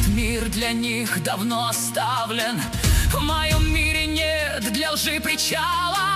Этот мир для них давно оставлен. В моем мире нет для лжи причала.